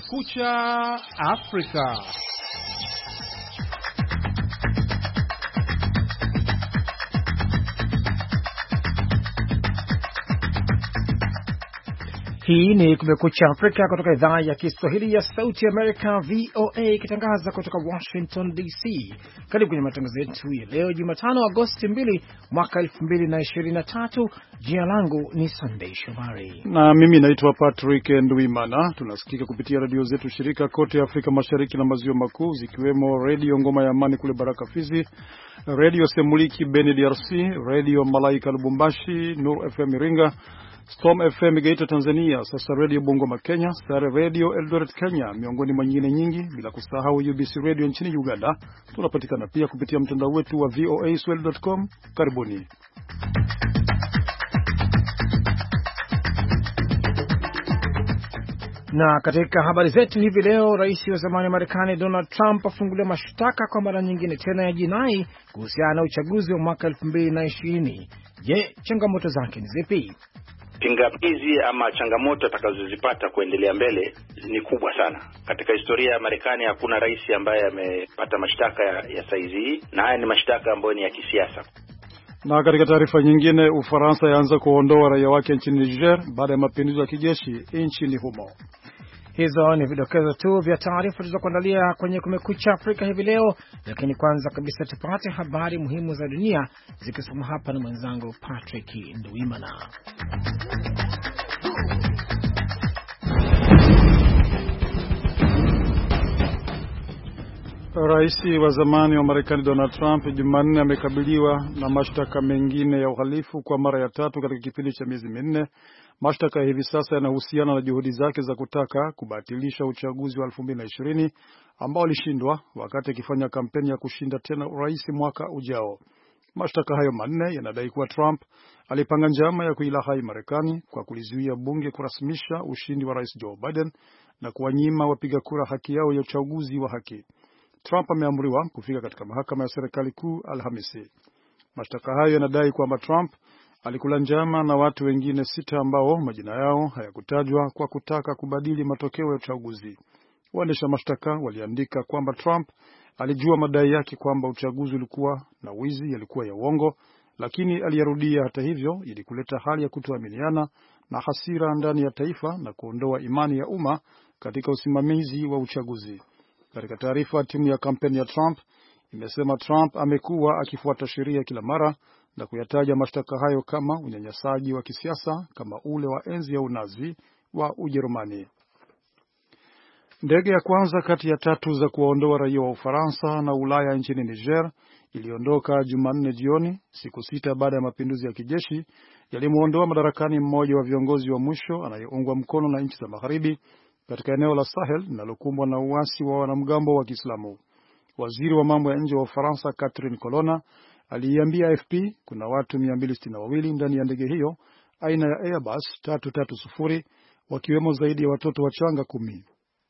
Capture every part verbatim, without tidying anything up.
Kumekucha Afrika. Hii ni Kumekucha Afrika kutoka idhaa ya Kiswahili ya Sauti America V O A ikitangaza kutoka Washington D C. Karibu kwenye matangazo yetu ya leo Jumatano Agosti mbili mwaka elfu mbili na ishirini na tatu. Jina langu ni Sunday Shomari. Na mimi naitwa Patrick Ndwimana. Tunasikika kupitia radio zetu shirika kote Afrika Mashariki na Maziwa Makuu, zikiwemo Radio Ngoma ya Amani kule Baraka Fizi, Radio Semuliki Beni D R C, Radio Malaika Lubumbashi, Nur F M Iringa, Storm F M Geita Tanzania, sasa Radio Bungoma Kenya, Star Radio Eldoret Kenya, miongoni mwa nyingine nyingi, bila kusahau U B C Radio nchini Uganda. Tunapatikana pia kupitia mtandao wetu wa v o a swahili dot com. Karibuni. Na katika habari zetu hivi leo, rais wa zamani wa Marekani Donald Trump afunguliwa mashtaka kwa mara nyingine tena ya jinai kuhusiana na uchaguzi wa mwaka elfu mbili na ishirini. Je, changamoto zake ni zipi? Pingamizi ama changamoto atakazozipata kuendelea mbele ni kubwa sana. Katika historia ya Marekani hakuna rais ambaye amepata mashtaka ya, ya saizi hii, na haya ni mashtaka ambayo ni ya kisiasa. Na katika taarifa nyingine, Ufaransa yaanza kuondoa raia wake nchini Niger baada ya mapinduzi ya kijeshi nchini humo. Hizo ni vidokezo tu vya taarifa tulizokuandalia kwenye Kumekucha Afrika hivi leo, lakini kwanza kabisa tupate habari muhimu za dunia zikisomwa hapa na mwenzangu Patrick Ndwimana. Rais wa zamani wa Marekani Donald Trump Jumanne amekabiliwa na mashtaka mengine ya uhalifu kwa mara ya tatu katika kipindi cha miezi minne. Mashtaka hivi sasa yanahusiana na juhudi zake za kutaka kubatilisha uchaguzi wa elfu mbili na ishirini ambao alishindwa wakati akifanya kampeni ya kushinda tena urais mwaka ujao. Mashtaka hayo manne yanadai kuwa Trump alipanga njama ya kuilahai Marekani kwa kulizuia bunge kurasmisha ushindi wa Rais Joe Biden na kuwanyima wapiga kura haki yao ya uchaguzi wa haki. Trump ameamriwa kufika katika mahakama ya serikali kuu Alhamisi. Mashtaka hayo yanadai kwamba Trump alikula njama na watu wengine sita ambao majina yao hayakutajwa kwa kutaka kubadili matokeo ya uchaguzi. Waendesha mashtaka waliandika kwamba Trump alijua madai yake kwamba uchaguzi ulikuwa na wizi yalikuwa ya uongo, lakini aliyarudia hata hivyo ili kuleta hali ya kutoaminiana na hasira ndani ya taifa na kuondoa imani ya umma katika usimamizi wa uchaguzi. Katika taarifa, timu ya kampeni ya Trump imesema Trump amekuwa akifuata sheria kila mara na kuyataja mashtaka hayo kama unyanyasaji wa kisiasa kama ule wa enzi ya Unazi wa Ujerumani. Ndege ya kwanza kati ya tatu za kuwaondoa raia wa Ufaransa na Ulaya nchini Niger iliondoka Jumanne jioni, siku sita baada ya mapinduzi ya kijeshi yalimuondoa madarakani mmoja wa viongozi wa mwisho anayeungwa mkono na nchi za Magharibi katika eneo la Sahel linalokumbwa na uasi wa wanamgambo wa Kiislamu. Waziri wa mambo ya nje wa Ufaransa Catherine Colonna aliiambia A F P kuna watu mia mbili sitini na wawili ndani ya ndege hiyo aina ya Airbus tatu tatu sifuri, wakiwemo zaidi ya watoto wachanga kumi.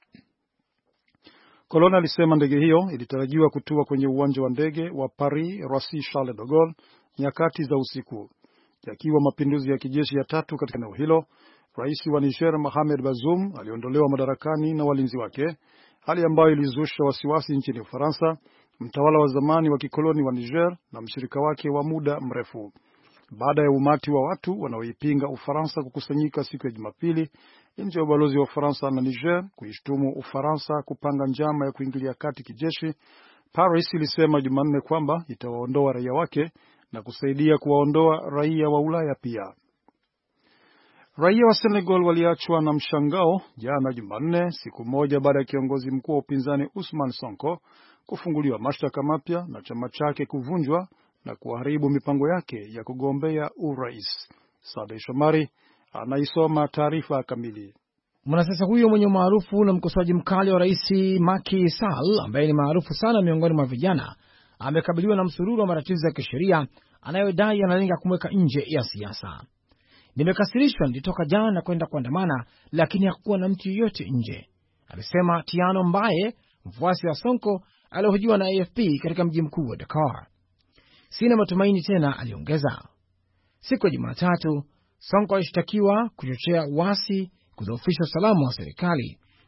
Colonna alisema ndege hiyo ilitarajiwa kutua kwenye uwanja wa ndege wa Paris Roissy Charles de Gaulle nyakati za usiku. Yakiwa mapinduzi ya kijeshi ya tatu katika eneo hilo, Rais wa Niger Mohamed Bazoum aliondolewa madarakani na walinzi wake, hali ambayo ilizusha wasiwasi nchini Ufaransa, mtawala wa zamani wa kikoloni wa Niger na mshirika wake wa muda mrefu. Baada ya umati wa watu wanaoipinga Ufaransa kukusanyika siku ya Jumapili nje ya ubalozi wa Ufaransa na Niger kuishtumu Ufaransa kupanga njama ya kuingilia kati kijeshi, Paris ilisema Jumanne kwamba itawaondoa raia wake na kusaidia kuwaondoa raia wa Ulaya pia. Raia wa Senegal waliachwa na mshangao jana Jumanne, siku moja baada ya kiongozi mkuu wa upinzani Ousmane Sonko kufunguliwa mashtaka mapya na chama chake kuvunjwa na kuharibu mipango yake ya kugombea urais. Sade Shomari anaisoma taarifa kamili. Mwanasiasa huyo mwenye maarufu na mkosoaji mkali wa rais Macky Sall, ambaye ni maarufu sana miongoni mwa vijana, amekabiliwa na msururu wa matatizo ya kisheria anayodai analenga kumweka nje ya siasa. Nimekasirishwa, nilitoka jana na kwenda kuandamana, lakini hakuwa na mtu yeyote nje, alisema Tiano Mbaye, mfuasi wa Sonko aliyohojiwa na A F P katika mji mkuu wa Dakar. Sina matumaini tena, aliongeza. Siku ya Jumatatu, Sonko alishtakiwa kuchochea uasi, kudhoofisha usalama wa serikali,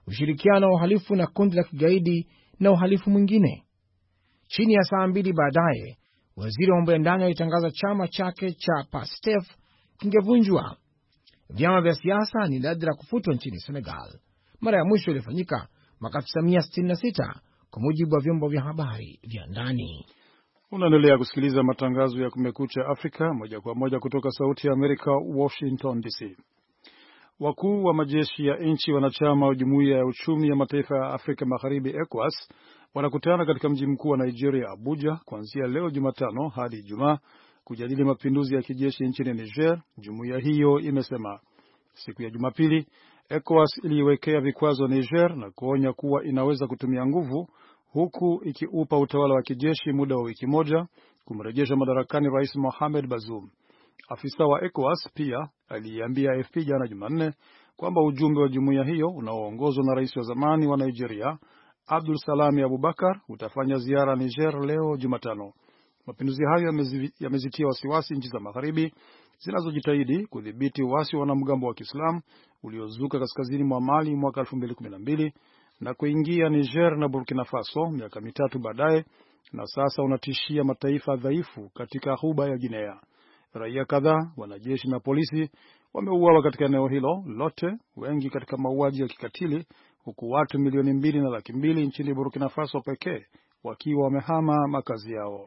ushirikiano wa uhalifu na kundi la kigaidi na uhalifu mwingine. Chini ya saa mbili baadaye, waziri wa mambo ya ndani alitangaza chama chake cha PASTEF kingevunjwa. Vyama vya siasa ni nadra kufutwa nchini Senegal. Mara ya mwisho ilifanyika mwaka elfu tisa mia sitini na sita kwa mujibu wa vyombo vya habari vya ndani. Unaendelea kusikiliza matangazo ya Kumekucha Afrika moja kwa moja kutoka Sauti ya Amerika, Washington D C. Wakuu wa majeshi ya nchi wanachama wa Jumuiya ya Uchumi ya Mataifa ya Afrika Magharibi ECOWAS wanakutana katika mji mkuu wa Nigeria, Abuja, kuanzia leo Jumatano hadi Ijumaa kujadili mapinduzi ya kijeshi nchini Niger. Jumuiya hiyo imesema siku ya Jumapili ECOWAS iliwekea vikwazo Niger na kuonya kuwa inaweza kutumia nguvu, huku ikiupa utawala wa kijeshi muda wa wiki moja kumrejesha madarakani Rais Mohamed Bazoum. Afisa wa ECOWAS pia aliambia A F P jana Jumanne kwamba ujumbe wa jumuiya hiyo unaoongozwa na rais wa zamani wa Nigeria Abdul Salami Abubakar utafanya ziara Niger leo Jumatano. Mapinduzi hayo yamezitia wasiwasi nchi za magharibi zinazojitahidi kudhibiti uasi wa wanamgambo wa Kiislamu uliozuka kaskazini mwa Mali mwaka elfu mbili kumi na mbili na kuingia Niger na Burkina Faso miaka mitatu baadaye, na sasa unatishia mataifa dhaifu katika ghuba ya Guinea. Raia kadhaa, wanajeshi na polisi wameuawa katika eneo hilo lote, wengi katika mauaji ya kikatili, huku watu milioni mbili na laki mbili nchini Burkina Faso pekee wakiwa wamehama makazi yao.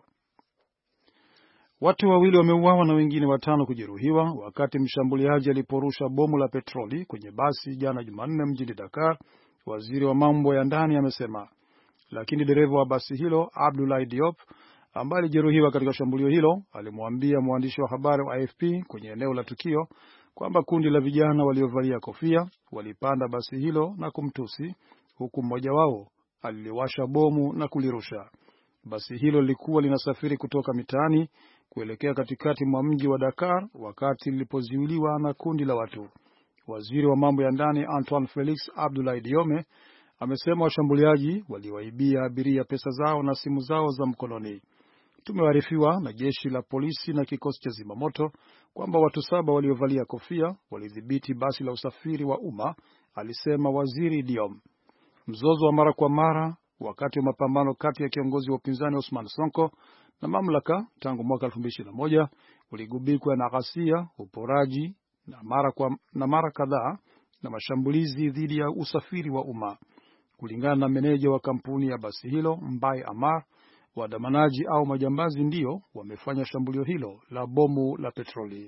Watu wawili wameuawa na wengine watano kujeruhiwa wakati mshambuliaji aliporusha bomu la petroli kwenye basi jana Jumanne mjini Dakar, waziri wa mambo ya ndani amesema. Lakini dereva wa basi hilo, Abdoulaye Diop, ambaye alijeruhiwa katika shambulio hilo, alimwambia mwandishi wa habari wa A F P kwenye eneo la tukio kwamba kundi la vijana waliovalia kofia walipanda basi hilo na kumtusi, huku mmoja wao aliliwasha bomu na kulirusha. Basi hilo lilikuwa linasafiri kutoka mitaani kuelekea katikati mwa mji wa Dakar wakati lilipozuiliwa na kundi la watu. Waziri wa mambo ya ndani Antoine Felix Abdoulaye Diome amesema washambuliaji waliwaibia abiria pesa zao na simu zao za mkononi. Tumewaarifiwa na jeshi la polisi na kikosi cha zimamoto kwamba watu saba waliovalia kofia walidhibiti basi la usafiri wa umma, alisema waziri Diom. Mzozo wa mara kwa mara wakati wa mapambano kati ya kiongozi wa upinzani Ousmane Sonko na mamlaka tangu mwaka elfu mbili ishirini na moja uligubikwa na ghasia, uporaji na mara kwa na mara kadhaa na mashambulizi dhidi ya usafiri wa umma. Kulingana na meneja wa kampuni ya basi hilo, Mbaye Amar, waandamanaji au majambazi ndio wamefanya shambulio hilo la bomu la petroli.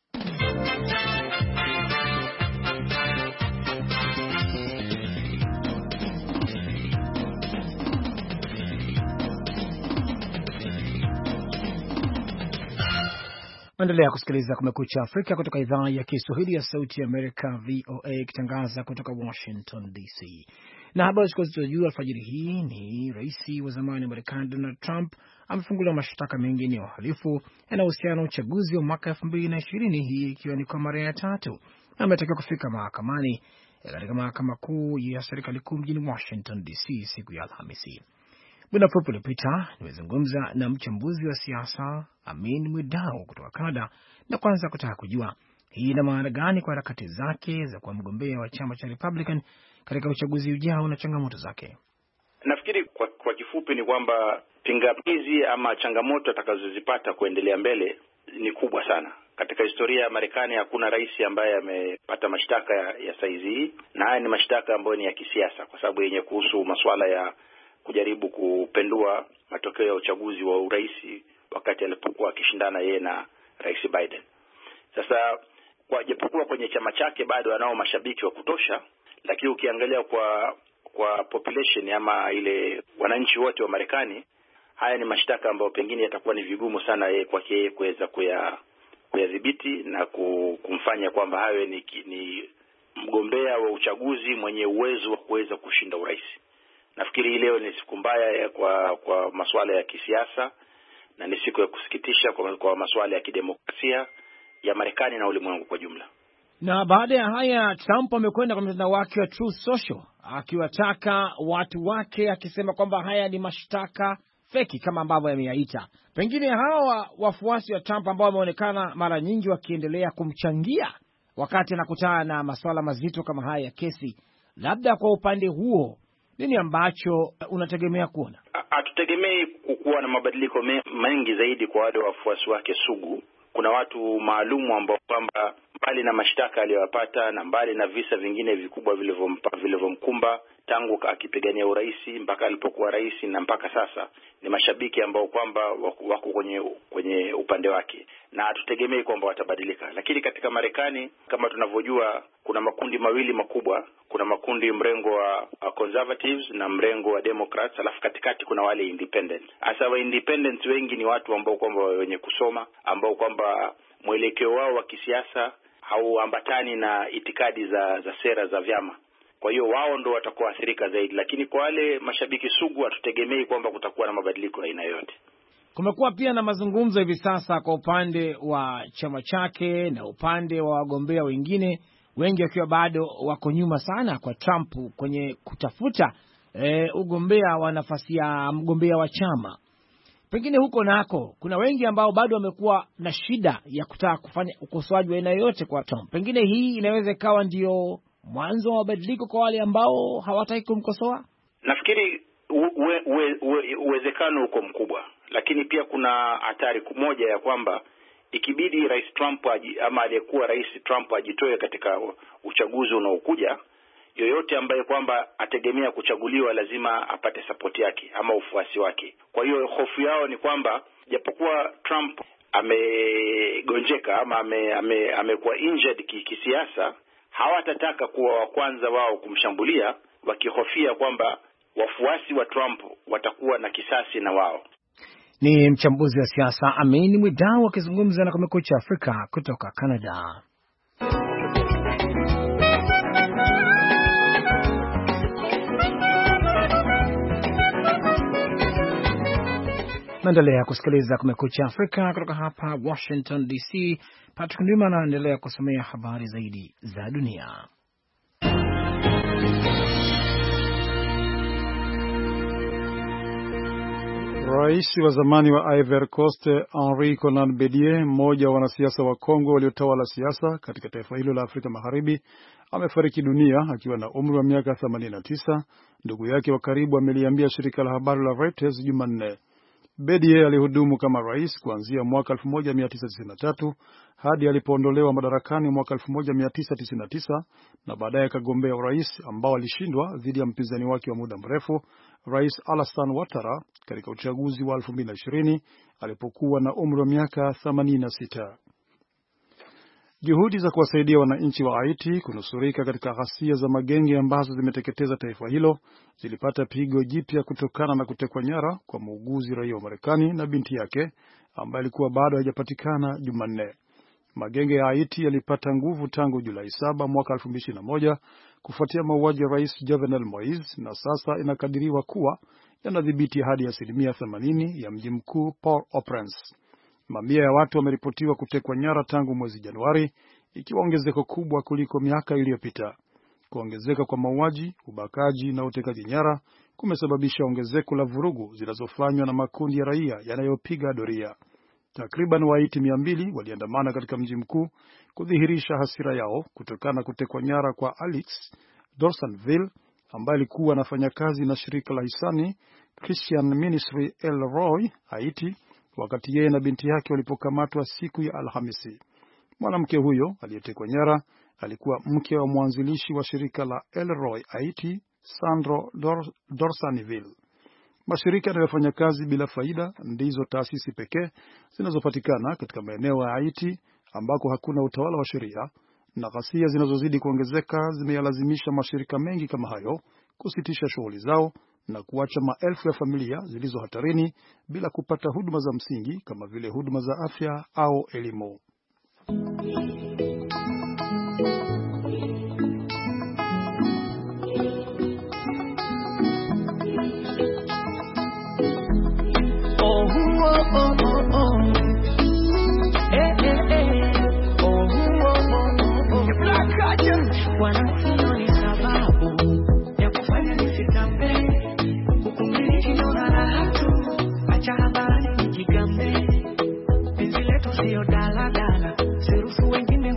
Endelea kusikiliza Kumekucha Afrika kutoka idhaa ya Kiswahili ya Sauti ya Amerika, V O A, ikitangaza kutoka Washington D C. Na habari zilizojua alfajiri hii ni rais wa zamani wa Marekani Donald Trump amefunguliwa mashtaka mengine ya uhalifu yanayohusiana na uchaguzi wa mwaka elfu mbili na ishirini, hii ikiwa ni kwa mara ya tatu. Ametakiwa kufika mahakamani katika mahakama kuu ya serikali kuu mjini Washington D C siku ya Alhamisi. Muda mfupi uliopita nimezungumza na mchambuzi wa siasa Amin Mwidau kutoka Canada, na kwanza kutaka kujua hii ina maana gani kwa harakati zake za kuwa mgombea wa chama cha Republican katika uchaguzi ujao na changamoto zake. Nafikiri kwa, kwa kifupi ni kwamba pingamizi ama changamoto atakazozipata kuendelea mbele ni kubwa sana. Katika historia ya Marekani hakuna rais ambaye amepata mashtaka ya, ya saizi hii, na haya ni mashtaka ambayo ni ya kisiasa kwa sababu yenye kuhusu masuala ya kujaribu kupendua matokeo ya uchaguzi wa urais wakati alipokuwa akishindana yeye na Rais Biden. Sasa kwa japokuwa kwenye chama chake bado anao mashabiki wa kutosha, lakini ukiangalia kwa kwa population ama ile wananchi wote wa Marekani, haya ni mashtaka ambayo pengine yatakuwa ni vigumu sana yeye kwake yeye kuweza kuya kuyadhibiti na kumfanya kwamba hawe ni, ni mgombea wa uchaguzi mwenye uwezo wa kuweza kushinda urais. Nafikiri leo ni siku mbaya kwa kwa masuala ya kisiasa na ni siku ya kusikitisha kwa, kwa masuala ya kidemokrasia ya Marekani na ulimwengu kwa jumla. Na baada ya haya Trump amekwenda kwa mtandao wake wa Truth Social akiwataka watu wake, akisema kwamba haya ni mashtaka feki kama ambavyo yameyaita. Pengine hawa wafuasi wa Trump ambao wameonekana mara nyingi wakiendelea kumchangia wakati anakutana na masuala mazito kama haya ya kesi, Labda kwa upande huo nini ambacho unategemea kuona? Hatutegemei kuwa na mabadiliko mengi zaidi kwa wale wafuasi wake sugu. Kuna watu maalumu ambao kwamba mbali na mashtaka aliyopata na mbali na visa vingine vikubwa vilivyomkumba tangu akipigania urais mpaka alipokuwa rais na mpaka sasa, ni mashabiki ambao kwamba wako kwenye kwenye upande wake, na hatutegemei kwamba watabadilika. Lakini katika Marekani, kama tunavyojua, kuna makundi mawili makubwa. Kuna makundi mrengo wa conservatives na mrengo wa Democrats, alafu katikati kuna wale independent. Hasa wa independents wengi ni watu ambao kwamba wenye kusoma, ambao kwamba mwelekeo wao wa kisiasa hauambatani na itikadi za za sera za vyama. Kwa hiyo wao ndo watakuwa athirika zaidi, lakini kwa wale mashabiki sugu hatutegemei kwamba kutakuwa na mabadiliko aina yote. Kumekuwa pia na mazungumzo hivi sasa kwa upande wa chama chake na upande wa wagombea wengine, wengi wakiwa bado wako nyuma sana kwa Trump kwenye kutafuta e, ugombea wa nafasi ya mgombea wa chama. Pengine huko nako kuna wengi ambao bado wamekuwa na shida ya kutaka kufanya ukosoaji wa aina yote kwa Trump. Pengine hii inaweza ikawa ndio mwanzo wa mabadiliko kwa wale ambao hawataki kumkosoa. Nafikiri uwezekano uko mkubwa, lakini pia kuna hatari moja ya kwamba ikibidi Rais Trump aji, ama aliyekuwa Rais Trump ajitoe katika uchaguzi unaokuja, yoyote ambaye kwamba ategemea kuchaguliwa lazima apate support yake ama ufuasi wake. Kwa hiyo hofu yao ni kwamba japokuwa Trump amegonjeka ama ame, ame, amekuwa injured kisiasa, hawatataka kuwa wa kwanza wao kumshambulia, wakihofia kwamba wafuasi wa Trump watakuwa na kisasi na wao. Ni mchambuzi wa siasa Amin Mwidau akizungumza na Kumekucha Afrika kutoka Canada. Naendelea kusikiliza Kumekucha Afrika kutoka hapa Washington D C. Patrick Ndwimana anaendelea kusomea habari zaidi za dunia. Rais wa zamani wa Ivory Coast Henri Konan Bedie, mmoja wa wanasiasa wa Kongo waliotawala siasa katika taifa hilo la Afrika Magharibi, amefariki dunia akiwa na umri wa miaka themanini na tisa. Ndugu yake wa karibu ameliambia shirika la habari la Reuters Jumanne. Bedie alihudumu kama rais kuanzia mwaka elfu moja mia tisa tisini na tatu hadi alipoondolewa madarakani mwaka elfu moja mia tisa tisini na tisa, na baadaye akagombea urais ambao alishindwa dhidi ya mpinzani wake wa muda mrefu Rais Alassane Ouattara katika uchaguzi wa elfu mbili na ishirini alipokuwa na umri wa miaka themanini na sita. Juhudi za kuwasaidia wananchi wa Haiti kunusurika katika ghasia za magenge ambazo zimeteketeza taifa hilo zilipata pigo jipya kutokana na kutekwa nyara kwa muuguzi raia wa Marekani na binti yake ambaye alikuwa bado hajapatikana Jumanne. Magenge ya Haiti yalipata nguvu tangu Julai saba mwaka elfu mbili ishirini na moja kufuatia mauaji ya Rais Jovenel Moise, na sasa inakadiriwa kuwa yanadhibiti hadi asilimia themanini ya mji mkuu Port-au-Prince. Mamia ya watu wameripotiwa kutekwa nyara tangu mwezi Januari, ikiwa ongezeko kubwa kuliko miaka iliyopita. Kuongezeka kwa mauaji, ubakaji na utekaji nyara kumesababisha ongezeko la vurugu zinazofanywa na makundi ya raia yanayopiga doria. Takriban Wahaiti mia mbili waliandamana katika mji mkuu kudhihirisha hasira yao kutokana na kutekwa nyara kwa Alex Dorsanville ambaye alikuwa anafanya kazi na shirika la hisani Christian Ministry El Roi Haiti wakati yeye na binti yake walipokamatwa siku ya Alhamisi. Mwanamke huyo aliyetekwa nyara alikuwa mke wa mwanzilishi wa shirika la El Roi Haiti, Sandro Dor Dorsanville. Mashirika yanayofanya kazi bila faida ndizo taasisi pekee zinazopatikana katika maeneo ya Haiti ambako hakuna utawala wa sheria, na ghasia zinazozidi kuongezeka zimeyalazimisha mashirika mengi kama hayo kusitisha shughuli zao na kuacha maelfu ya familia zilizo hatarini bila kupata huduma za msingi kama vile huduma za afya au elimu. Sio dala dala, siruhusu wengine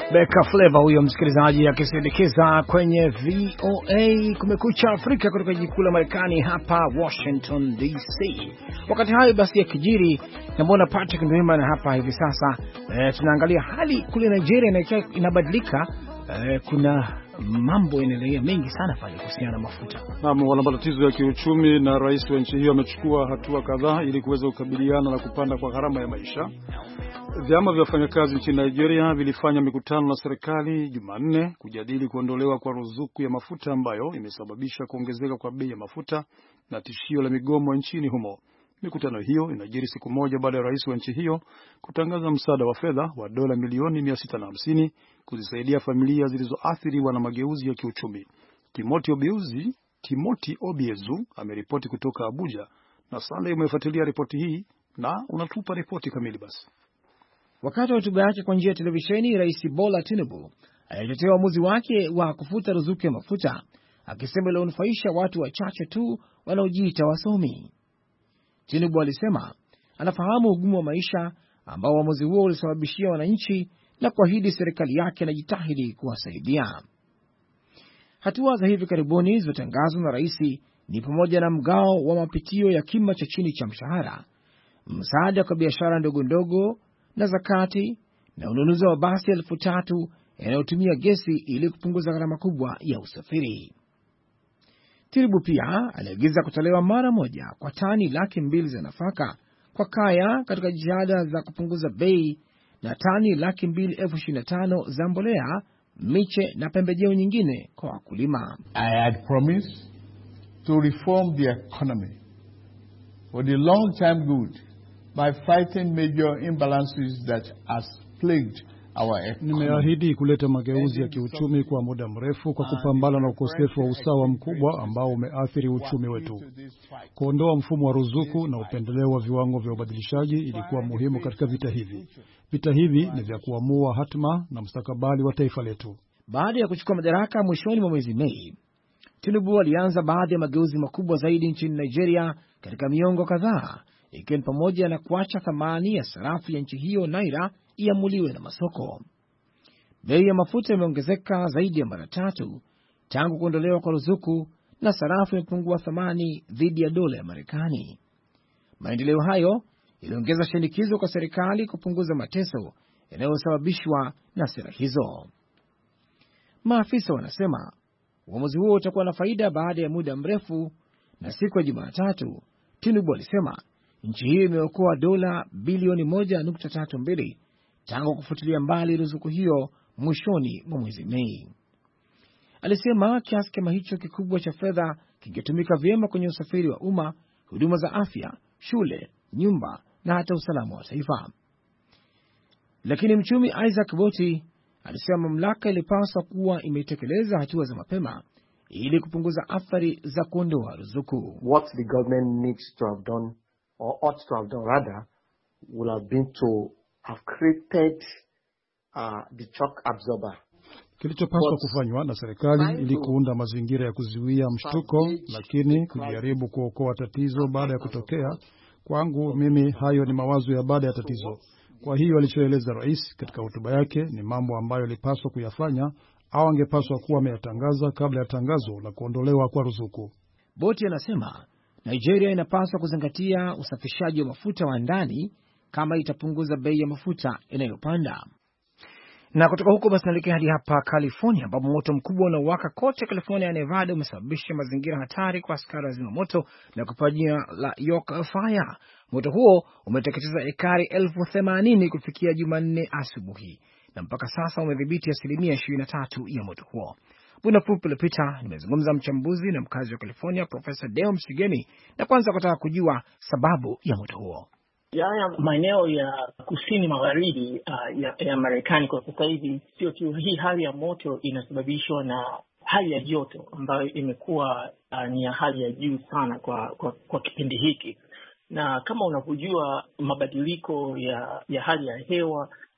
Beka Flavor huyo msikilizaji akisindikiza kwenye V O A Kumekucha Afrika kutoka jiji kuu la Marekani hapa Washington D C. Wakati hayo basi ya kijiri, na mbona Patrick Ndwimana hapa hivi sasa e, tunaangalia hali kule Nigeria na inabadilika. E, kuna mambo yanaendelea mengi sana pale kuhusiana na mafuta. Naam, wana matatizo ya kiuchumi na rais wa nchi hiyo amechukua hatua kadhaa ili kuweza kukabiliana na kupanda kwa gharama ya maisha. Vyama vya wafanyakazi nchini Nigeria vilifanya mikutano na serikali Jumanne kujadili kuondolewa kwa ruzuku ya mafuta ambayo imesababisha kuongezeka kwa bei ya mafuta na tishio la migomo nchini humo. Mikutano hiyo inajiri siku moja baada ya rais wa nchi hiyo kutangaza msaada wa fedha wa dola milioni mia sita hamsini kuzisaidia familia zilizoathiriwa na mageuzi ya kiuchumi. Timothy Obiezu, Timothy Obiezu ameripoti kutoka Abuja, na Sale umefuatilia ripoti hii na unatupa ripoti kamili basi. Wakati wa hotuba yake kwa njia ya televisheni, Rais Bola Tinubu alitetea uamuzi wake wa kufuta ruzuku ya mafuta, akisema ile unufaisha watu wachache tu wanaojiita wasomi. Tinubu alisema anafahamu ugumu wa maisha ambao uamuzi huo ulisababishia wananchi na kuahidi serikali yake inajitahidi kuwasaidia. Hatua za hivi karibuni zilizotangazwa na rais ni pamoja na mgao wa mapitio ya kima cha chini cha mshahara, msaada kwa biashara ndogo ndogo na zakati, na ununuzi wa basi elfu tatu yanayotumia gesi ili kupunguza gharama kubwa ya usafiri. Tinubu pia aliagiza kutolewa mara moja kwa tani laki mbili za nafaka kwa kaya katika jitihada za kupunguza bei, na tani laki mbili elfu ishirini na tano za mbolea, miche na pembejeo nyingine kwa wakulima. I had promised to reform the economy for the long term good by fighting major imbalances that has plagued our economy. Nimeahidi kuleta mageuzi ya kiuchumi kwa muda mrefu kwa kupambana na ukosefu wa usawa mkubwa ambao umeathiri uchumi wetu. Kuondoa mfumo wa ruzuku na upendeleo wa viwango vya ubadilishaji ilikuwa muhimu katika vita hivi. Vita hivi ni vya kuamua hatima na mustakabali wa taifa letu. Baada ya kuchukua madaraka mwishoni mwa mwezi Mei, Tinubu alianza baadhi ya mageuzi makubwa zaidi nchini Nigeria katika miongo kadhaa, ikiwa ni pamoja na kuacha thamani ya sarafu ya nchi hiyo naira iamuliwe na masoko. Bei ya mafuta imeongezeka zaidi ya mara tatu tangu kuondolewa kwa ruzuku, na sarafu imepungua thamani dhidi ya dola ya Marekani. Maendeleo hayo iliongeza shinikizo kwa serikali kupunguza mateso yanayosababishwa na sera hizo. Maafisa wanasema uamuzi huo utakuwa na faida baada ya muda mrefu, na siku ya Jumatatu Tinubu alisema nchi hiyo imeokoa dola bilioni moja nukta tatu mbili tangu kufutilia mbali ruzuku hiyo mwishoni mwa mwezi Mei. Alisema kiasi kama hicho kikubwa cha fedha kingetumika vyema kwenye usafiri wa umma, huduma za afya, shule, nyumba na hata usalama wa taifa. Lakini mchumi Isaac Boti alisema mamlaka ilipaswa kuwa imetekeleza hatua za mapema ili kupunguza athari za kuondoa ruzuku. What the government needs to have done, or ought to have done rather, would have been to have created uh, the shock absorber. Kilichopaswa kufanywa na serikali ili kuunda mazingira ya kuzuia mshtuko, lakini kujaribu kuokoa tatizo baada ya kutokea. Kwangu mimi hayo ni mawazo ya baada ya tatizo. Kwa hiyo alichoeleza rais katika hotuba yake ni mambo ambayo alipaswa kuyafanya au angepaswa kuwa ameyatangaza kabla ya tangazo la kuondolewa kwa ruzuku. Boti anasema Nigeria inapaswa kuzingatia usafishaji wa mafuta wa ndani kama itapunguza bei ya mafuta inayopanda. Na kutoka huko basi naelekea hadi hapa California, ambapo moto mkubwa unaowaka kote California na Nevada umesababisha mazingira hatari kwa askari wa zimamoto na kupewa jina la York Fire. Moto huo umeteketeza ekari elfu themanini kufikia Jumanne asubuhi, na mpaka sasa umedhibiti asilimia ishirini na tatu ya moto huo. Buna fupi iliyopita nimezungumza mchambuzi na mkazi wa California Profesa Deo Msigeni, na kwanza kutaka kujua sababu ya moto huo. Haya maeneo ya kusini magharibi uh, ya, ya Marekani kwa sasa hivi, sio tu hii hali ya moto inasababishwa na hali ya joto ambayo imekuwa uh, ni ya hali ya juu sana kwa, kwa, kwa kipindi hiki. Na kama unavyojua mabadiliko ya, ya hali ya hewa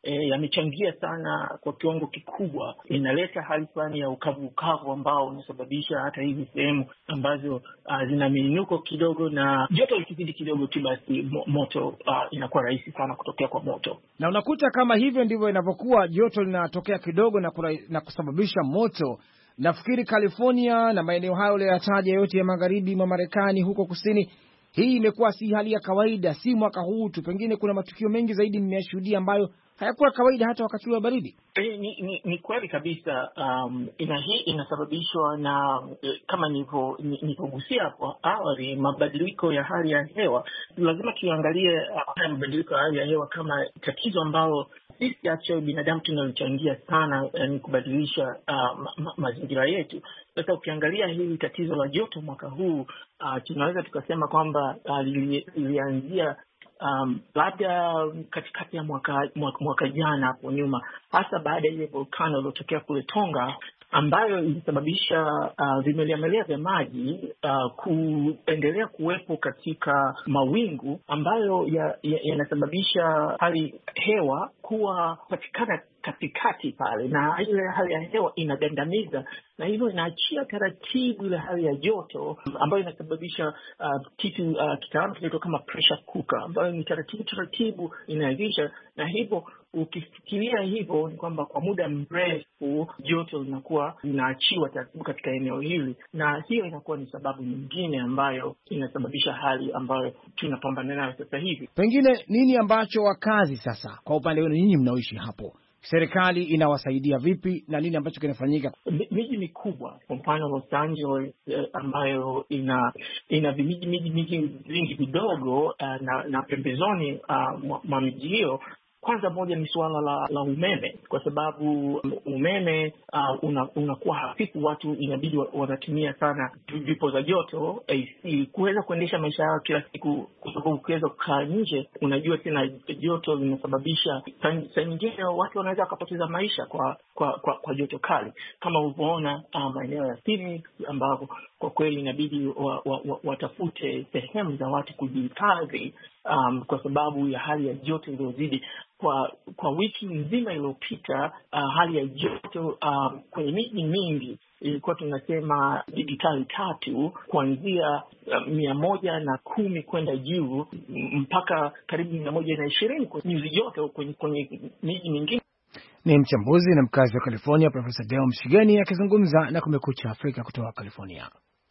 e, yamechangia sana kwa kiwango kikubwa. Inaleta hali fulani ya ukavu ukavu ambao unasababisha hata hizi sehemu ambazo uh, zina miinuko kidogo na joto likizidi kidogo tu basi moto uh, inakuwa rahisi sana kutokea kwa moto. Na unakuta kama hivyo ndivyo inapokuwa, joto linatokea kidogo na, kura, na kusababisha moto. Nafikiri California na maeneo hayo yataja yote ya magharibi mwa Marekani huko kusini, hii imekuwa si hali ya kawaida, si mwaka huu tu, pengine kuna matukio mengi zaidi mmeyashuhudia ambayo hayakuwa kawaida hata wakati wa baridi. Ni, ni, ni kweli kabisa. Um, ina hii inasababishwa na kama nilivyogusia hapo awali, mabadiliko ya hali ya hewa. Lazima tuangalie uh, mabadiliko ya hali ya hewa kama tatizo ambalo sisi actually binadamu tunalochangia sana, yani kubadilisha uh, ma, ma, mazingira yetu. Sasa ukiangalia hili tatizo la joto mwaka huu, uh, tunaweza tukasema kwamba uh, lilianzia Um, labda katikati ya mwaka, mwaka, mwaka jana hapo nyuma, hasa baada ya ile volcano iliyotokea kule Tonga ambayo ilisababisha uh, vimelea vya maji uh, kuendelea kuwepo katika mawingu ambayo yanasababisha ya, ya hali hewa kuwa patikana katikati pale, na ile hali ya hewa inagandamiza na hivyo inaachia taratibu ile hali ya joto ambayo inasababisha uh, kitu uh, kitaalamu kinaitwa kama pressure cooker, ambayo ni taratibu taratibu inaivisha. Na hivyo ukifikiria hivyo ni kwamba kwa muda mrefu joto linakuwa linaachiwa taratibu katika eneo hili, na hiyo inakuwa ni sababu nyingine ambayo inasababisha hali ambayo tunapambana nayo sasa hivi. Pengine nini ambacho wakazi sasa, kwa upande wenu nyinyi mnaoishi hapo, serikali inawasaidia vipi na nini ambacho kinafanyika? Miji mikubwa kwa mfano Los Angeles eh, ambayo ina ina miji miji vingi vidogo uh, na, na pembezoni uh, mwa miji hiyo. Kwanza moja ni suala la, la umeme, kwa sababu umeme uh, unakuwa una hafifu. Watu inabidi wanatumia sana vipo za joto A C kuweza kuendesha maisha yao kila siku, kwa sababu ukiweza kukaa nje unajua tena joto linasababisha saa nyingine watu wanaweza wakapoteza maisha kwa kwa kwa, kwa joto kali, kama ulivyoona uh, maeneo ya Phoenix ambapo kwa kweli inabidi wa, wa, wa, watafute sehemu za watu kujihifadhi um, kwa sababu ya hali ya joto iliyozidi. Kwa kwa wiki nzima iliyopita uh, hali ya joto uh, kwenye miji mingi ilikuwa tunasema digitali tatu, kuanzia uh, mia moja na kumi kwenda juu mpaka karibu mia moja na ishirini kwa nyuzi joto kwenye kwenye miji mingine. Ni mchambuzi na mkazi wa California Profesa Deo Mshigeni akizungumza na Kumekucha Afrika kutoka California.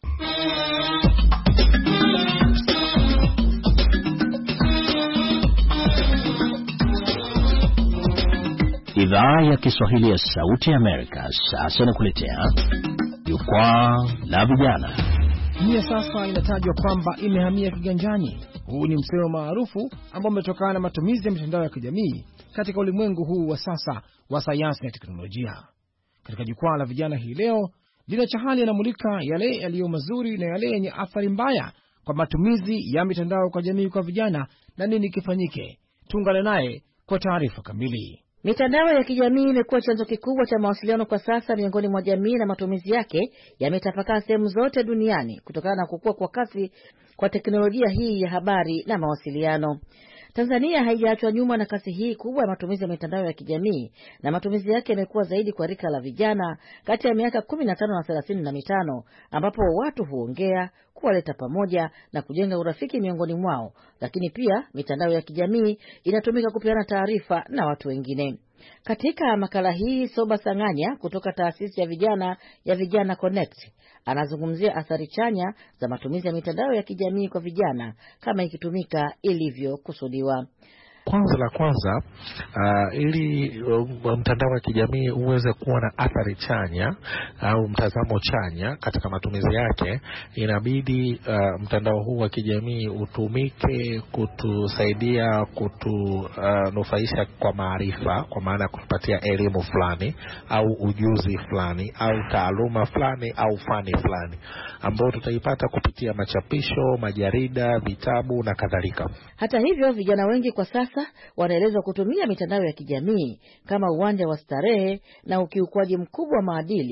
Idhaa ya Kiswahili ya Sauti ya Amerika sasa inakuletea Jukwaa la Vijana. Dunia sasa inatajwa kwamba imehamia kiganjani. Huu ni msemo maarufu ambao umetokana na matumizi ya mitandao ya kijamii katika ulimwengu huu wa sasa wa sayansi na teknolojia. Katika Jukwaa la Vijana hii leo, Dina Chahali anamulika yale yaliyo mazuri na yale yenye athari mbaya kwa matumizi ya mitandao kwa jamii kwa vijana na nini kifanyike. Tuungane naye kwa taarifa kamili. Mitandao ya kijamii imekuwa chanzo kikubwa cha mawasiliano kwa sasa miongoni mwa jamii, na matumizi yake yametapakaa sehemu zote duniani kutokana na kukua kwa kasi kwa teknolojia hii ya habari na mawasiliano. Tanzania haijaachwa nyuma na kasi hii kubwa ya matumizi ya mitandao ya kijamii, na matumizi yake yamekuwa zaidi kwa rika la vijana kati ya miaka kumi na tano na thelathini na mitano, ambapo watu huongea, kuwaleta pamoja na kujenga urafiki miongoni mwao, lakini pia mitandao ya kijamii inatumika kupeana taarifa na watu wengine. Katika makala hii, Soba Sanganya kutoka taasisi ya vijana ya Vijana Connect anazungumzia athari chanya za matumizi ya mitandao ya kijamii kwa vijana kama ikitumika ilivyokusudiwa. Kwanza la kwanza uh, ili uh, mtandao wa kijamii uweze kuwa na athari chanya au uh, mtazamo chanya katika matumizi yake, inabidi uh, mtandao huu wa kijamii utumike kutusaidia kutunufaisha uh, kwa maarifa, kwa maana kutupatia elimu fulani au ujuzi fulani au taaluma fulani au fani fulani ambao tutaipata kupitia machapisho, majarida, vitabu na kadhalika. Hata hivyo, vijana wengi kwa sasa wanaelezwa kutumia mitandao ya kijamii kama uwanja wa starehe na ukiukwaji mkubwa wa maadili,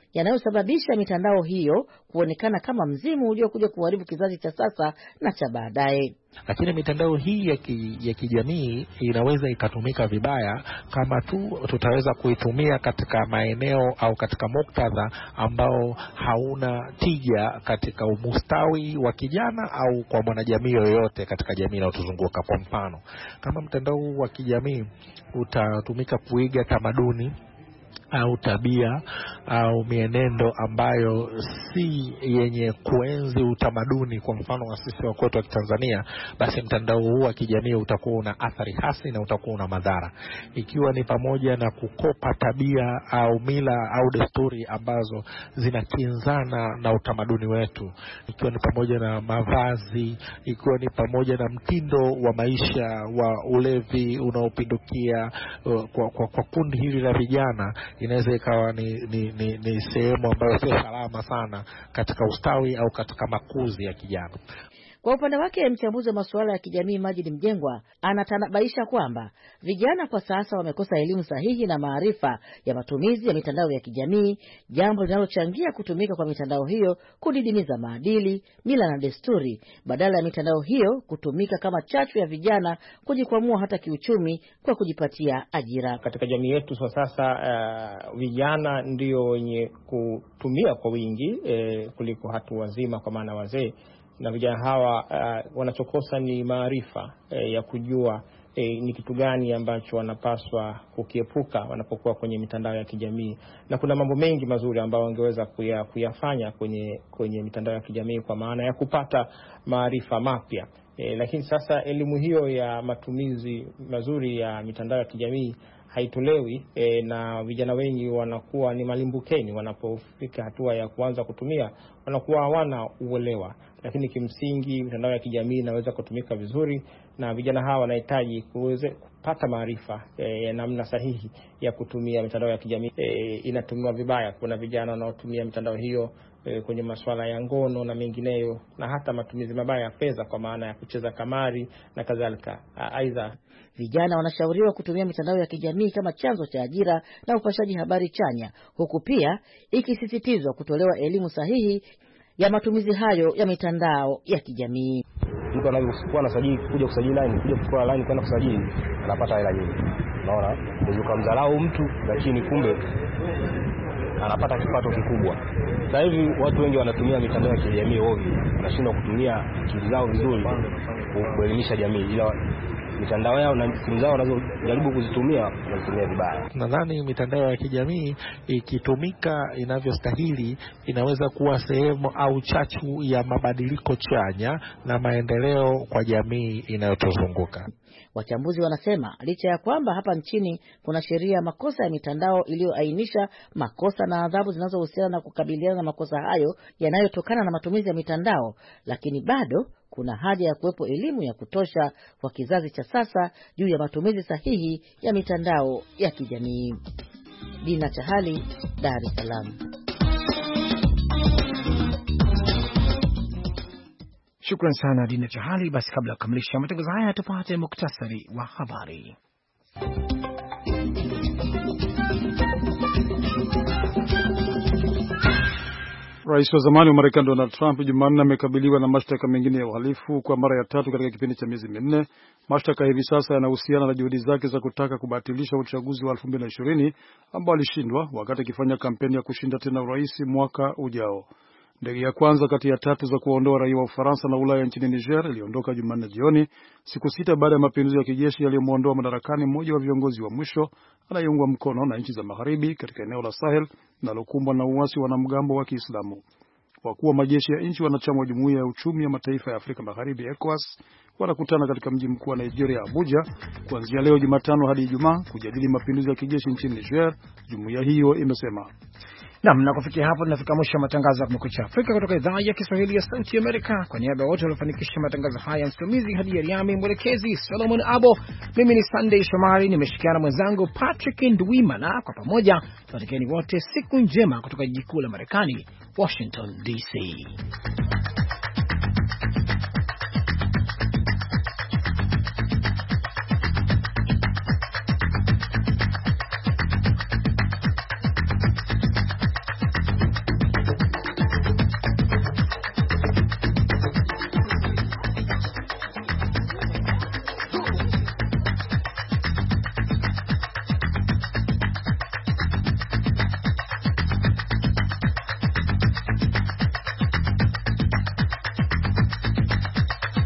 yanayosababisha mitandao hiyo kuonekana kama mzimu uliokuja kuharibu kizazi cha sasa na cha baadaye. Lakini mitandao hii ya, ki, ya kijamii inaweza ikatumika vibaya kama tu tutaweza kuitumia katika maeneo au katika muktadha ambao hauna tija katika umustawi wa kijana au kwa mwanajamii yoyote katika jamii inayotuzunguka. Kwa mfano, kama mtandao wa kijamii utatumika kuiga tamaduni au tabia au mienendo ambayo si yenye kuenzi utamaduni, kwa mfano wa sisi wa kwetu wa Tanzania, basi mtandao huu wa kijamii utakuwa una athari hasi na utakuwa una madhara, ikiwa ni pamoja na kukopa tabia au mila au desturi ambazo zinakinzana na utamaduni wetu, ikiwa ni pamoja na mavazi, ikiwa ni pamoja na mtindo wa maisha wa ulevi unaopindukia. Kwa, kwa, kwa kundi hili la vijana inaweza ikawa ni, ni, ni, ni sehemu ambayo sio salama sana katika ustawi au katika makuzi ya kijana. Kwa upande wake, mchambuzi wa masuala ya kijamii Majid Mjengwa anatanabaisha kwamba vijana kwa sasa wamekosa elimu sahihi na maarifa ya matumizi ya mitandao ya kijamii, jambo linalochangia kutumika kwa mitandao hiyo kudidimiza maadili, mila na desturi, badala ya mitandao hiyo kutumika kama chachu ya vijana kujikwamua hata kiuchumi kwa kujipatia ajira. Katika jamii yetu kwa sasa uh, vijana ndio wenye kutumia kwa wingi uh, kuliko hatu wazima, kwa maana wazee. Na vijana hawa uh, wanachokosa ni maarifa uh, ya kujua uh, ni kitu gani ambacho wanapaswa kukiepuka wanapokuwa kwenye mitandao ya kijamii. Na kuna mambo mengi mazuri ambayo wangeweza kuya, kuyafanya kwenye kwenye mitandao ya kijamii kwa maana ya kupata maarifa mapya. E, lakini sasa elimu hiyo ya matumizi mazuri ya mitandao ya kijamii haitolewi, e, na vijana wengi wanakuwa ni malimbukeni wanapofika hatua ya kuanza kutumia, wanakuwa hawana uelewa. Lakini kimsingi mitandao ya kijamii inaweza kutumika vizuri, na vijana hawa wanahitaji kuweze kupata maarifa e, ya namna sahihi ya kutumia mitandao ya kijamii. E, inatumiwa vibaya. Kuna vijana wanaotumia mitandao hiyo e, kwenye masuala ya ngono na mengineyo, na hata matumizi mabaya ya fedha kwa maana ya kucheza kamari na kadhalika. Aidha, vijana wanashauriwa kutumia mitandao ya kijamii kama chanzo cha ajira na upashaji habari chanya, huku pia ikisisitizwa kutolewa elimu sahihi ya matumizi hayo ya mitandao ya kijamii. Mtu anapokuwa anasajili kuja kusajili line, kuja kuchukua line kwenda kusajili, anapata hela nyingi. Unaona? Ndio kumdharau mtu, lakini kumbe anapata kipato kikubwa. Sasa hivi watu wengi wanatumia mitandao ya kijamii ovyo, wanashindwa kutumia akili zao vizuri kuelimisha jamii, ila mitandao yao na simu zao wanazojaribu kuzitumia wanazitumia vibaya. Nadhani mitandao ya kijamii ikitumika inavyostahili inaweza kuwa sehemu au chachu ya mabadiliko chanya na maendeleo kwa jamii inayotuzunguka. Wachambuzi wanasema licha ya kwamba hapa nchini kuna sheria ya makosa ya mitandao iliyoainisha makosa na adhabu zinazohusiana na kukabiliana na makosa hayo yanayotokana na matumizi ya mitandao, lakini bado kuna haja ya kuwepo elimu ya kutosha kwa kizazi cha sasa juu ya matumizi sahihi ya mitandao ya kijamii. Dina Chahali, Dar es Salaam. Shukran sana Dina Chahali. Basi kabla ya kukamilisha matangazo haya tupate muktasari wa habari. Rais wa zamani wa Marekani Donald Trump Jumanne amekabiliwa na mashtaka mengine ya uhalifu kwa mara ya tatu katika kipindi cha miezi minne. Mashtaka hivi sasa yanahusiana na juhudi zake za kutaka kubatilisha uchaguzi wa elfu mbili na ishirini ambao alishindwa wakati akifanya kampeni ya kushinda tena urais mwaka ujao. Ndege ya kwanza kati ya tatu za kuondoa raia wa Ufaransa na Ulaya nchini Niger iliondoka Jumanne jioni, siku sita baada ya mapinduzi ya kijeshi yaliyomuondoa madarakani mmoja wa viongozi wa mwisho anayeungwa mkono na nchi za magharibi katika eneo la Sahel linalokumbwa na uasi wa wanamgambo wa Kiislamu. Wakuu wa majeshi ya nchi wanachama wa Jumuiya ya Uchumi ya Mataifa ya Afrika Magharibi ECOWAS wanakutana katika mji mkuu wa Nigeria Abuja kuanzia leo Jumatano hadi Ijumaa kujadili mapinduzi ya kijeshi nchini Niger, jumuiya hiyo imesema. Naam, na kufikia hapo tunafika mwisho wa matangazo ya Kumekucha Afrika kutoka idhaa ya Kiswahili ya Sauti ya Amerika. Kwa niaba ya wote waliofanikisha matangazo haya, msimamizi Hadi Yariami, mwelekezi Solomon Abo, mimi ni Sunday Shomari, nimeshirikiana na mwenzangu Patrick Ndwimana. Kwa pamoja tunatakieni wote siku njema kutoka jiji kuu la Marekani, Washington D C.